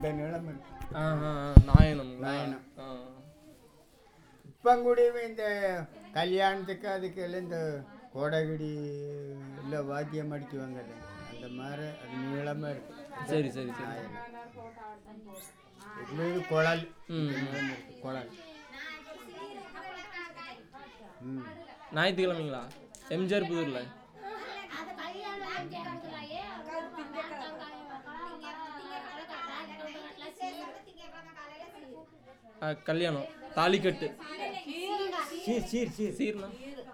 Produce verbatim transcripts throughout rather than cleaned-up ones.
நாயனம் நாயனம் இப்போ கூட இந்த கல்யாணத்துக்கு அதுக்கு எல்லாம் இந்த கோடகிடி இல்லை வாத்தியம் அடிக்குவாங்க அந்த மாதிரி அது நீளமாக இருக்கும். சரி சரி சரி. இது குழல் குழல். ம் ஞாயிற்றுக்கிழமைங்களா எம்ஜிஆர் புதூரில் கல்யாணம் தாலிக்கட்டு சீர் சீர் சீர் சீர்னா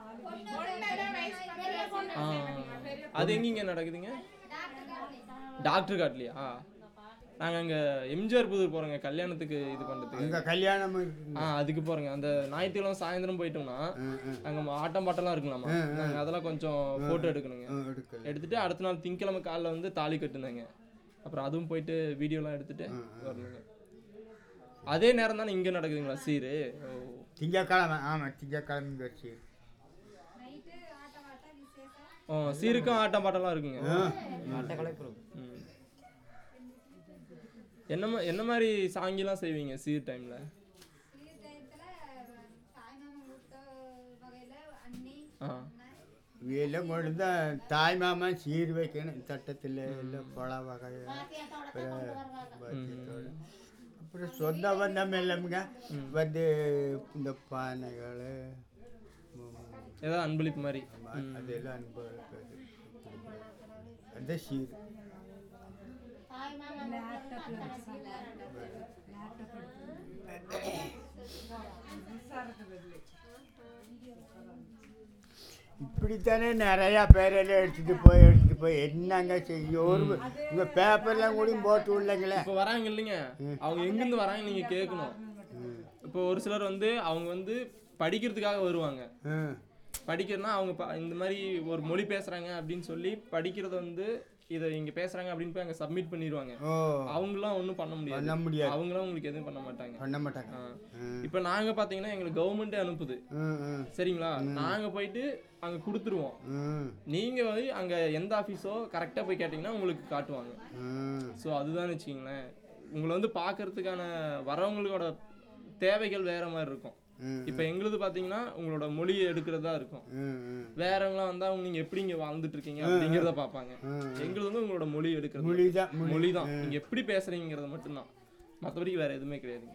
ஆ அது எங்கேங்க நடக்குதுங்க? டாக்டர் காட்லையா? நாங்கள் அங்கே எம்ஜிஆர் புதூர் போகிறோங்க கல்யாணத்துக்கு இது பண்ணுறதுக்கு. அங்கே கல்யாணம் ஆ அதுக்கு போகிறோங்க. அந்த ஞாயிற்றுக்கிழமை சாயந்தரம் போயிட்டோம்னா அங்கே ஆட்டம் பாட்டெல்லாம் இருக்கலாமா, நாங்கள் அதெல்லாம் கொஞ்சம் ஃபோட்டோ எடுக்கணுங்க. எடுத்துகிட்டு அடுத்த நாள் திங்கக்கிழமை காலைல வந்து தாலி கட்டுனாங்க. அப்புறம் அதுவும் போயிட்டு வீடியோலாம் எடுத்துகிட்டு வரணுங்க. அதே நேரம் தானே இங்கே நடக்குதுங்களா சீரு? திங்கக்கிழமை. ஆமாம் திங்கக்கிழமை சீர். ஓ சீருக்கும் ஆட்டம் பாட்டெல்லாம் இருக்குங்க. என்ன என்ன மாதிரி சாங்கிலாம் செய்வீங்க சீர் டைமில்? ஆ எல்லாம் கொண்டு தான் தாய் மாமா சீர் வைக்கணும் தட்டத்தில் எல்லாம் பழ வகை அப்புறம் சொந்த பந்தம் எல்லாமுங்க வந்து இந்த பானைகள் ஏதாவது அன்பளிப்பு மாதிரி அதெல்லாம் அன்பு அந்த சீர். இப்படித்தானே நிறையா பேரெல்லாம் எடுத்துகிட்டு போய் எடுத்துகிட்டு போய் என்னங்க செய்ய ஒரு உங்கள் பேப்பர்லாம் கூட போட்டு விடலைங்களே. இப்போ வராங்க இல்லைங்க, அவங்க எங்கேருந்து வராங்க நீங்கள் கேட்கணும். இப்போ ஒரு சிலர் வந்து அவங்க வந்து படிக்கிறதுக்காக வருவாங்க. படிக்கிறதுனா அவங்க இந்த மாதிரி ஒரு மொழி பேசுகிறாங்க அப்படின்னு சொல்லி படிக்கிறத வந்து இதை இங்கே பேசுகிறாங்க அப்படின்னு போய் அங்கே சப்மிட் பண்ணிடுவாங்க. அவங்களாம் ஒன்றும் பண்ண முடியாது முடியாது அவங்களாம் உங்களுக்கு எதுவும் பண்ண மாட்டாங்க பண்ண மாட்டாங்க இப்போ நாங்கள் பார்த்தீங்கன்னா எங்களுக்கு கவர்மெண்ட்டே அனுப்புது சரிங்களா, நாங்கள் போயிட்டு அங்கே கொடுத்துருவோம். நீங்கள் வந்து அங்கே எந்த ஆஃபீஸோ கரெக்டாக போய் கேட்டிங்கன்னா உங்களுக்கு காட்டுவாங்க. ஸோ அதுதான் வச்சுக்கிங்களேன், உங்களை வந்து பார்க்கறதுக்கான வரவங்களோட தேவைகள் வேற மாதிரி இருக்கும். இப்போ எங்களுது பார்த்தீங்கன்னா உங்களோட மொழியை எடுக்கிறதா இருக்கும். வேறவங்களாம் வந்தால் அவங்க நீங்கள் எப்படி இங்கே வாழ்ந்துட்டு இருக்கீங்க அப்படிங்கிறத பார்ப்பாங்க. எங்களுது வந்து உங்களோட மொழி எடுக்கிறது மொழி தான் மொழி தான் நீங்கள் எப்படி பேசுகிறீங்கிறத மட்டும்தான், மற்றபடிக்கு வேறு எதுவுமே கிடையாதுங்க.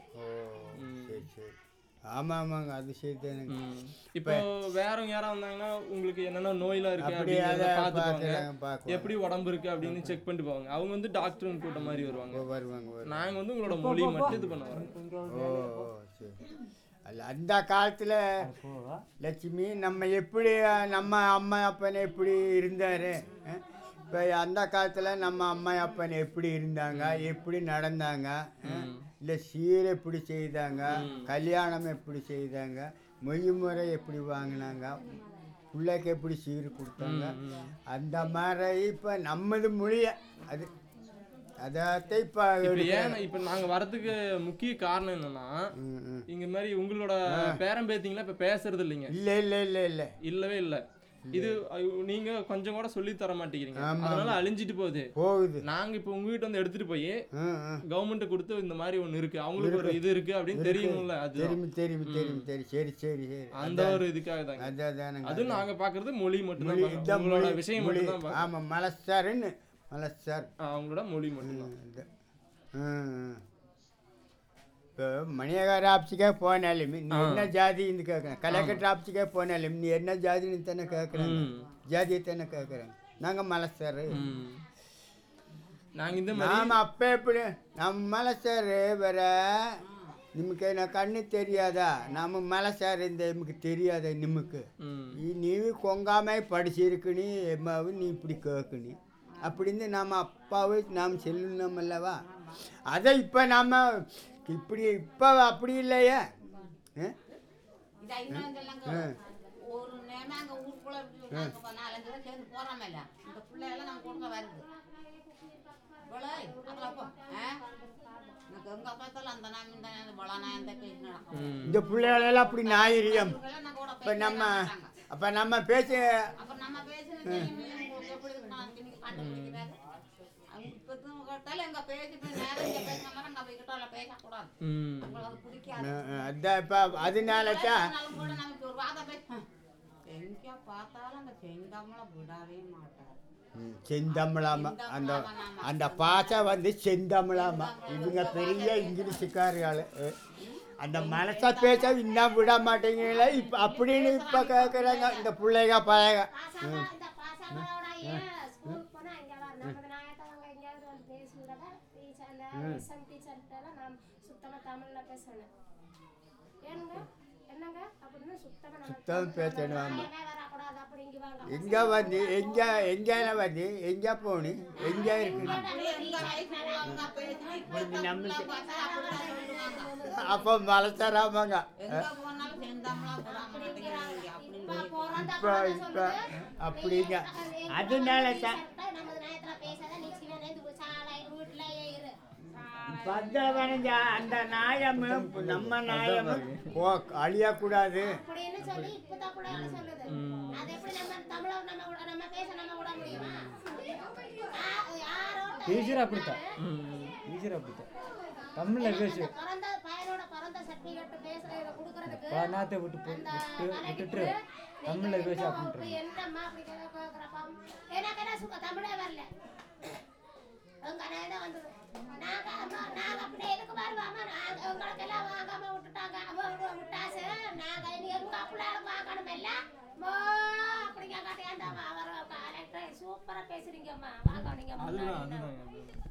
ஆமாம் ஆமாங்க அது சரி தானே. இப்போ வேறவங்க யாராவது வந்தாங்கன்னா உங்களுக்கு என்னென்ன நோயெலாம் இருக்குது அப்படிங்கிறத பார்த்துப்பாங்க, எப்படி உடம்பு இருக்குது அப்படின்னு செக் பண்ணிட்டு போவாங்க. அவங்க வந்து டாக்டருங்க கூட்ட மாதிரி வருவாங்க வருவாங்க நாங்கள் வந்து உங்களோட மொழி மட்டும் இது பண்ண வரோம். ஓ சரி. அல்ல அந்த காலத்தில் லட்சுமி நம்ம எப்படி நம்ம அம்மா அப்பனை எப்படி இருந்தார், இப்போ அந்த காலத்தில் நம்ம அம்மா அப்பனை எப்படி இருந்தாங்க, எப்படி நடந்தாங்க, இல்லை சீர் எப்படி செய்தாங்க, கல்யாணம் எப்படி செய்தாங்க, மொய் முறை எப்படி வாங்கினாங்க, பிள்ளைக்கு எப்படி சீர் கொடுத்தாங்க, அந்த மாதிரி இப்போ நம்மது மொழிய அது அதாத்த இப்போ ஏன்னா இப்போ நாங்கள் வரதுக்கு முக்கிய காரணம் என்னன்னா இங்க மாதிரி உங்களோட பேரம் பேத்திங்களா இப்போ பேசுறது இல்லைங்க. இல்லை இல்லை இல்லை இல்லை இல்லவே இல்லை. இது நீங்க கொஞ்சம் கூட சொல்லி தர மாட்டேங்கிறீங்க, அதனால அழிஞ்சிட்டு போகுது போகுது. நாங்க இப்போ உங்ககிட்ட வந்து எடுத்துட்டு போய் கவர்மெண்ட் கொடுத்து இந்த மாதிரி ஒன்று இருக்கு, அவங்களுக்கு ஒரு இது இருக்கு அப்படின்னு தெரியும்ல. அது தெரியும் தெரியும் தெரியும் தெரியும் சரி சரி சரி அந்த ஒரு இதுக்காக தாங்க. அதான் அதுவும் நாங்க பாக்குறது மொழி மட்டும் தான், உங்களோட விஷயம் மட்டும் தான். ஆமா மலசாருன்னு மலசார் அவங்களோட மொழி மட்டும்தான். இப்போ மணியகார ஆப்ஸுக்கே போனாலும் நீ என்ன ஜாதின்னு கேட்குறேன், கலெக்டர் ஆப்ஸுக்கே போனாலும் நீ என்ன ஜாதின்னு தானே கேட்குறாங்க, ஜாதியை தானே கேட்குறாங்க. நாங்கள் மலசார் நாங்கள் இந்த நாம் அப்போ எப்படி நம்ம மலசார் வேற நிமுக்கு என்ன கண்ணு தெரியாதா, நம்ம மலசார் இந்த நமக்கு தெரியாதா, நிமுக்கு நீ கொங்காம படிச்சிருக்கு, நீ எம்மாவும் நீ இப்படி கேட்கணும் அப்படின்னு நம்ம அப்பாவை நாம் செல்லணும் அல்லவா. அதை இப்போ நாம் இப்படி இப்போ அப்படி இல்லையே. இந்த பிள்ளைகளெல்லாம் அப்படி நாயிரியம். இப்போ நம்ம அப்போ நம்ம பேச எடுத்தாலும் எங்க பேசிட்டு நேரம் இங்க பேசின மாதிரி அங்க போய்கிட்டோம்ல பேசக்கூடாது. ம் உங்களுக்கு அது பிடிக்காது. அதான் இப்போ அதனால தான் பேசினாலும் கூட நமக்கு ஒரு வாதம் பேச எங்க பார்த்தாலும் அந்த செந்தமிழை விடவே மாட்டார். செந்தமிழாமா அந்த அந்த பாஷை வந்து செந்தமிழாமா. இவங்க பெரிய இங்கிலீஷுக்காரியாள் அந்த மனசை பேச இன்னும் விட மாட்டேங்கல இப்போ அப்படின்னு இப்போ கேட்குறாங்க இந்த பிள்ளைங்க பழக. இந்த பசங்களோட ஏன் ஸ்கூல் போனால் இங்கே நமது நாயத்தவங்க எங்கேயாவது வந்து பேசி விடவா டீச்சர் எஸ்எம் டீச்சர்கிட்ட நான் சுத்தமாக தமிழில் பேசணும். ஏனுங்க என்னங்க அப்படின்னு சுத்தமாக சுத்தம் பேசணும். ஆமாம் வரக்கூடாது அப்படி இங்கே வாங்க. எங்கே வந்து எங்கே எங்கே வந்து எங்கே போகணும் எங்கே இருக்குது அப்போ மலைச்சராமாங்க. இப்போ இப்போ அப்படிங்க அதனால தான் பத்தவனஞ்ச அந்த நாயமும் நம்ம நாயமும் போ அழியக்கூடாது அப்படின்னு சொல்லி இப்பதான் கூட சொல்லுது. அது எப்படி நம்ம தமிழ நம்ம கூட நம்ம பேச நம்ம கூட முடியுமா? ஈஸியாக அப்படித்தான் ஈஸியாக அப்படித்தான் தமிழில் பேசு பிறந்த பையனோட பிறந்த சர்டிஃபிகேட் பேசுறத கொடுக்கறதுக்கு நாத்தை விட்டு விட்டு விட்டுட்டு தமிழில் பேச அப்படின்ட்டு என்னம்மா அப்படி கேட்கறப்பா எனக்கு என்ன சும்மா தமிழே வரல உங்க அண்ணன் தான் வந்தது. நாங்க அம்மா நாங்க அப்படி எதுக்கு வருவாமா உங்களுக்கு எல்லாம் வாங்காம விட்டுட்டாங்க. அவங்க விட்டாசு நாங்க எங்க அப்படியாலும் வாங்கணும் எல்லாம் அப்படிங்க காட்டி அந்த அவர் கலெக்டர் சூப்பரா பேசுறீங்கம்மா வாங்கணுங்கம்மா.